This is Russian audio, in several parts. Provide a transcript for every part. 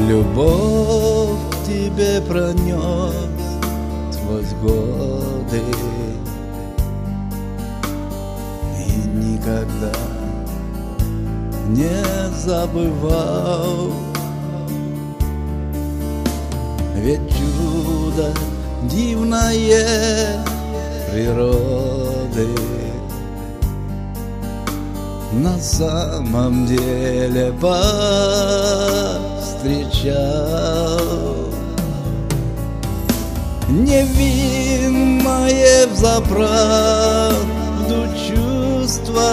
Любовь к тебе пронес сквозь годы и никогда не забывал. Ведь чудо дивное природы на самом деле повстречал. Невинное взаправду чувство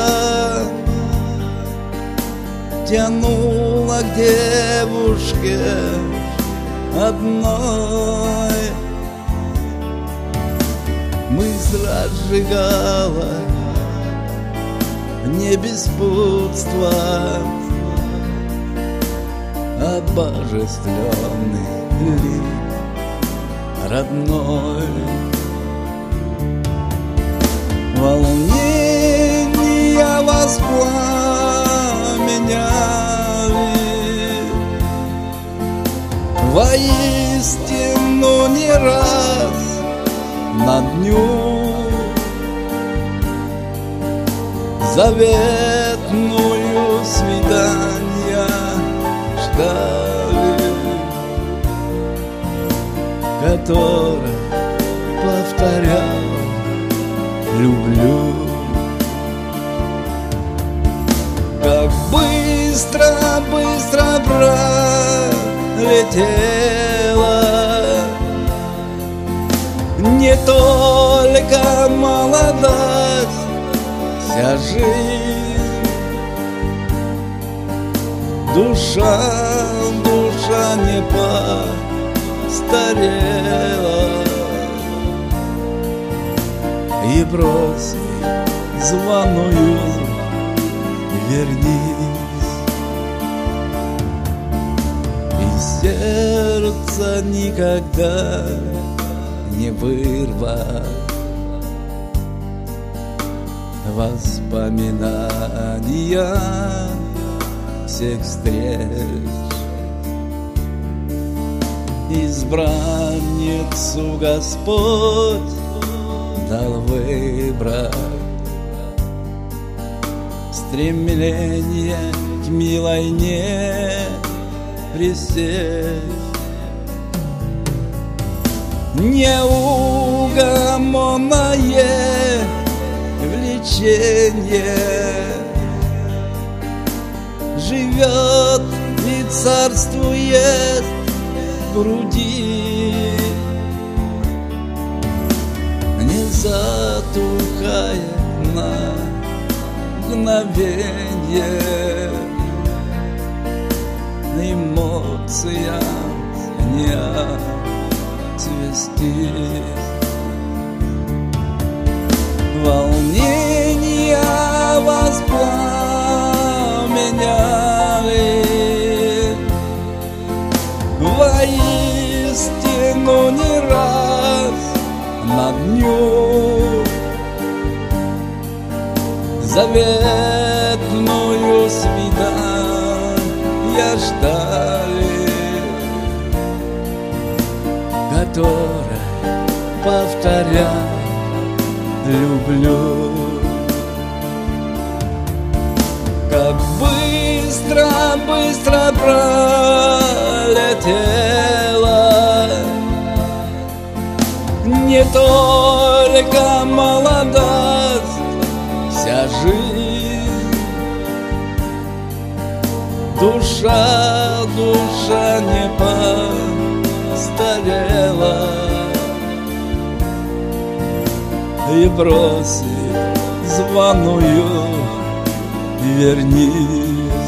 тянуло к девушке одной. Мысль разжигала не беспутство, а божественный лик родной. Волнения воспламеняли воистину не раз на дню заветную свидания ждали, которое повторял люблю. Как быстро, быстро пролетела не только молодость, вся жизнь. Душа не постарела и бросив званую вернись. И сердце никогда не вырвать воспоминания всех встреч. Избранницу Господь дал выбрать, стремление к милой не пресечь. Неугомонное влечение живет и царствует в груди, не затухает на мгновенье, эмоциям не отцвести. Волнения воспламеняли воистину не раз на дню заветную свидания ждали, которое повторял люблю. Как быстро, быстро пролетела не только молодость, вся жизнь. Душа не постарела и бросит званую вернись.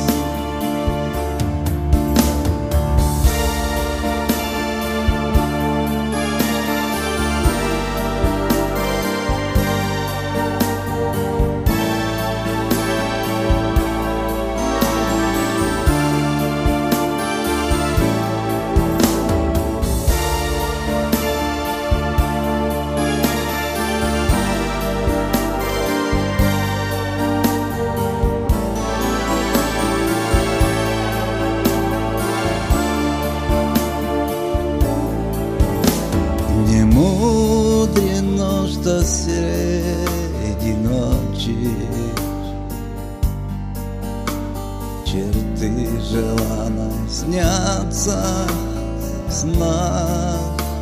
снятся в снах.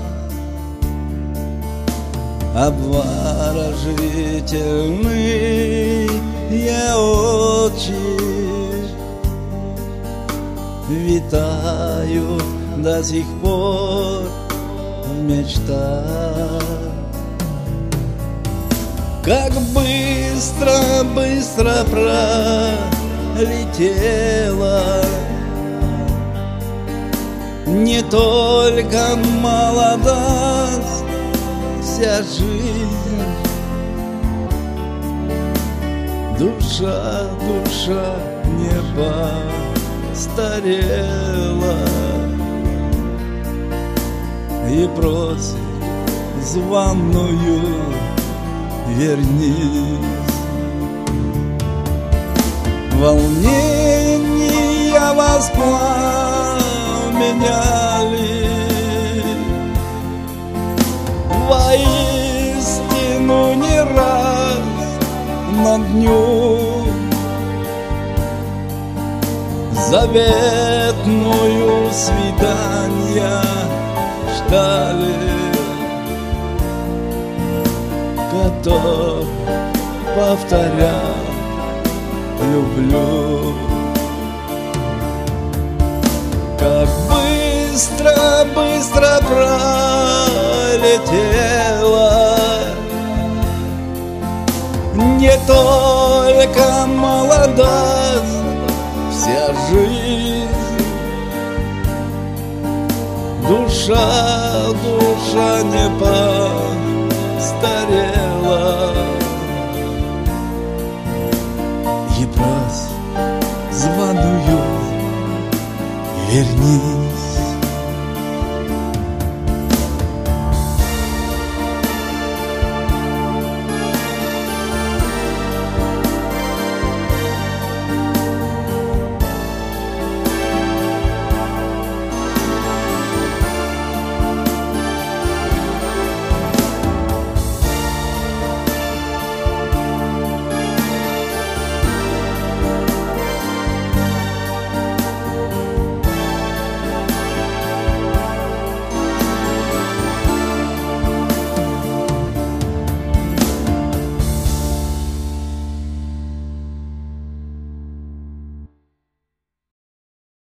Обворожительные очи витают до сих пор в мечтах. Как быстро, быстро пролетела не только молодость, вся жизнь. Душа, душа неба старела и просит званую: вернись. Волнения воспламеняли воистину не раз на дню заветную свидания ждали, готов повторять люблю. Как быстро, быстро пролетела не только молодость, вся жизнь. Душа, душа не постарела и просит званую: вернись.